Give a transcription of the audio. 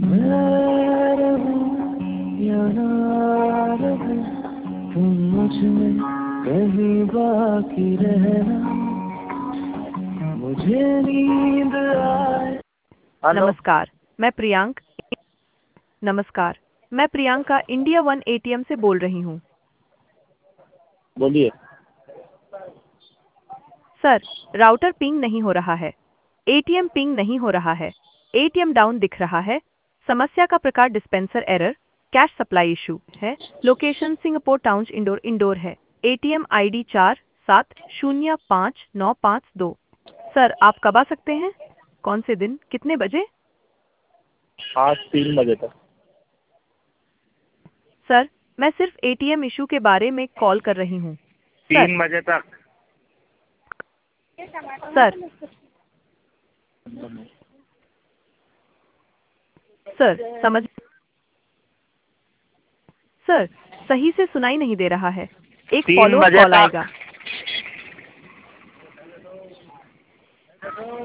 मैं रहूं या ना रहूं, तुम मुझ में कहीं बाकी रहना, मुझे नींद आए। हेलो। नमस्कार, मैं प्रियंका इंडिया वन एटीएम से बोल रही हूँ। बोलिए। सर, राउटर पिंग नहीं हो रहा है। एटीएम पिंग नहीं हो रहा है। एटीएम डाउन दिख रहा है। समस्या का प्रकार dispenser error, cash supply issue है। लोकेशन सिंगापुर टाउन इंडोर है। ATM ID 47059552। सर, आप कब आ सकते हैं? कौन से दिन, कितने बजे? आज 3 बजे तक। सर, मैं सिर्फ एटीएम इशू के बारे में कॉल कर रही हूँ। सर, 3 बजे तक। सर, सर, समझ सर, सही से सुनाई नहीं दे रहा है। एक तीन फॉलोअप बजे कॉल तक आएगा।